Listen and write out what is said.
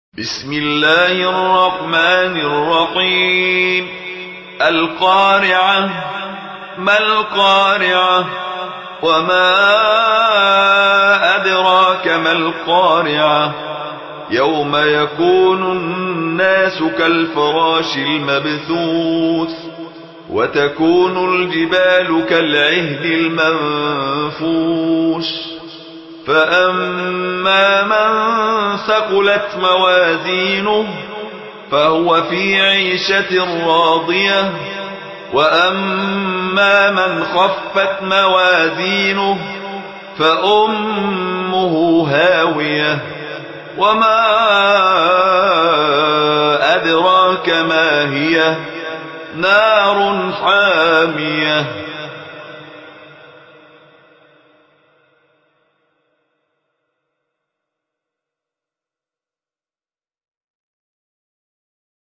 بسم الله الرحمن الرحيم. القارعة. ما القارعة؟ وما أدراك ما القارعة؟ يوم يكون الناس كالفراش المبثوث وتكون الجبال كالعهن المنفوش فأما من ثقلت موازينه فهو في عيشة راضية وأما من خفت موازينه فأمه هاوية وما أدراك ما هي نار حامية.